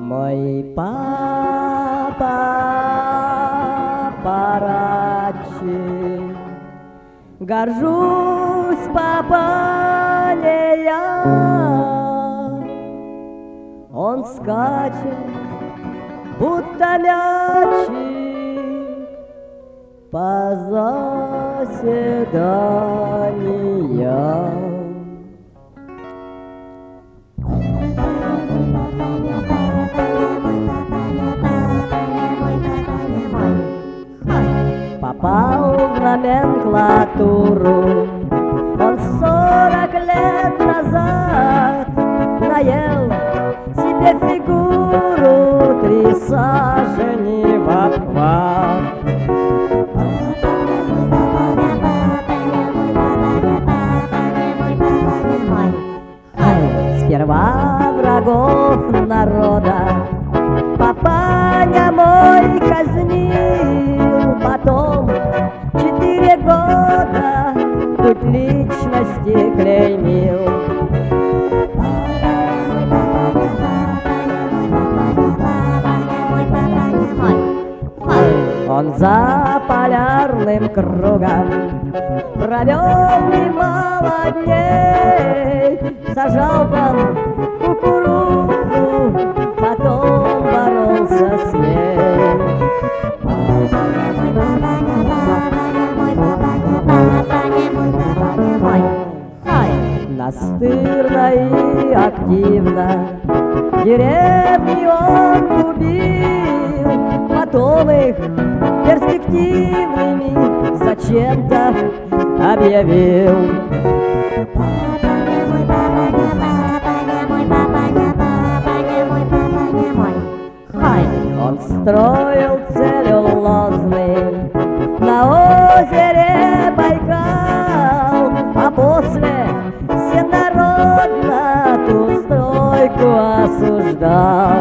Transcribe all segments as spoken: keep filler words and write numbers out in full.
Мой папа парачи, горжусь, папа, не я. Он скачет, будто мячик, по заседаниям. Попал в номенклатуру он сорок лет назад, наел себе фигуру три сажени в обхват. Сперва врагов народа папаня мой казнил, потом четыре года путь личности клеймил. Он за полярным кругом провел немало дней, сажал там кукурузу, потом боролся с ней. Настырно и активно деревни он убил, потом их перспективными зачем-то объявил. Он строил целлюлозный на озере Байкал, а после всенародно ту стройку осуждал.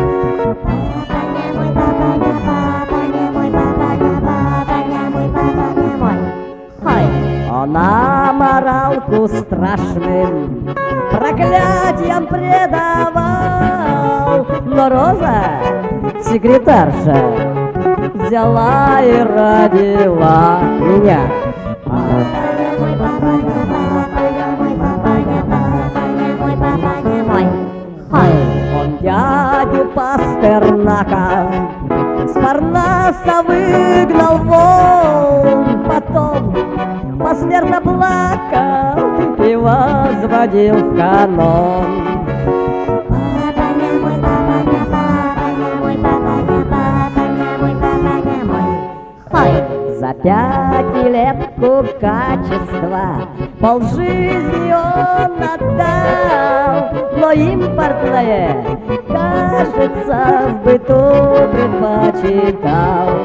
Он аморалку страшным проклятием предавал, но Роза, секретарша, взяла и родила меня. Он дядю Пастернака с Парнаса выгнал вон, потом посмертно плакал и возводил в канон. За пятилетку качества полжизни он отдал, но импортное, кажется, в быту предпочитал.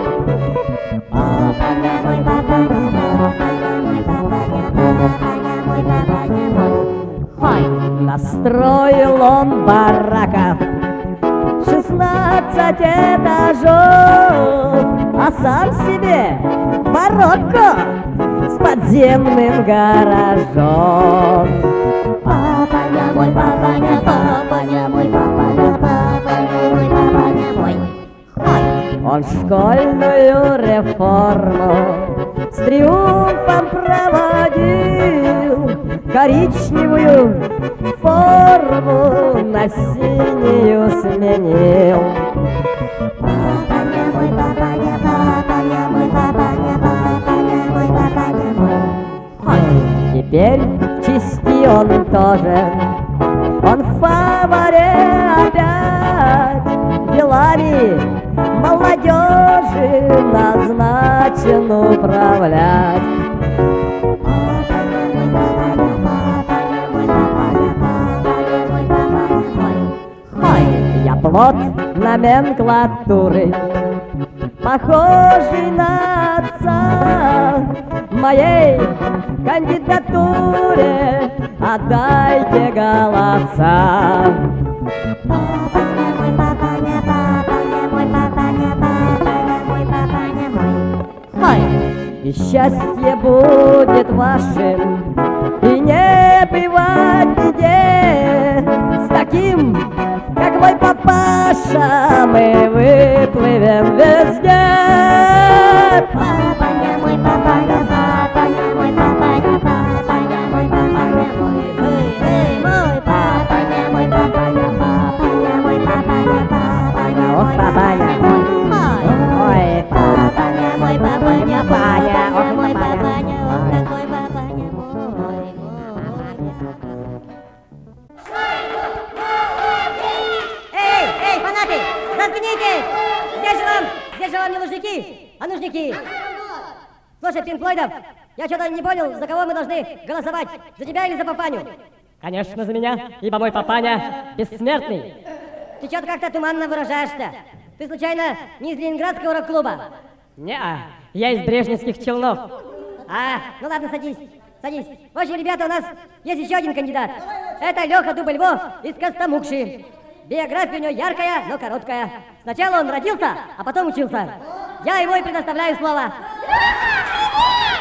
Настроил он бараков шестнадцать этажов, а сам себе барокко с подземным гаражом. Папаня мой, папаня, папаня мой, папаня, папаня мой, папаня мой. Он школьную реформу с триумфом проводил, коричневую форму на синюю сменил. Папаня мой, папаня, папаня мой, папаня, папаня мой, папаня мой. Теперь в части он тоже, он в фаворе опять, делами молодежи назначен управлять. Я плод номенклатуры, похожий на отца. Моей кандидатуре отдайте голоса. И счастье будет вашим, и не бывать беде с таким, как мой папаша, мы выплывем везде. Папаня мой, папаня, папаня мой, папаня, папаня мой, папаня мой, эй, эй, мой папаня мой, папаня, папаня мой, папаня, папаня Ох, мой, папаня. мой, Ой, папаня мой, папаня, папаня, папаня ох, мой, папаня. папаня, ох, какой папаня мой. Эй, эй, фанаты, заткнитесь! Здесь же вам, здесь же вам не нужники, а нужники. Слушай, Пинк Флойдов, я что-то не понял, за кого мы должны голосовать, за тебя или за папаню? конечно, за меня, ибо мой папаня бессмертный. Ты что-то как-то туманно выражаешься. Ты случайно не из Ленинградского рок-клуба? Не-а, я из брежневских челнов. А, ну ладно, садись, садись. В общем, ребята, у нас есть еще один кандидат. Это Леха Дубльво из Костомукши. Биография у него яркая, но короткая. Сначала он родился, а потом учился. Я ему и предоставляю слово.